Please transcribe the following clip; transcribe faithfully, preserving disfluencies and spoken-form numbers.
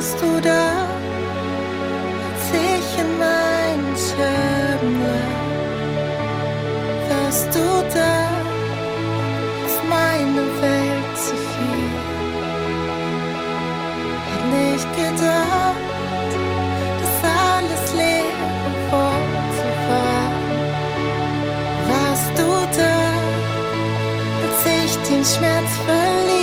Warst du da, als ich in meinen Scherben lag? Warst du da, als meine Welt zu viel? Hätt nicht gedacht, dass alles Leere Worte war. Warst du da, als ich den Schmerz verließ?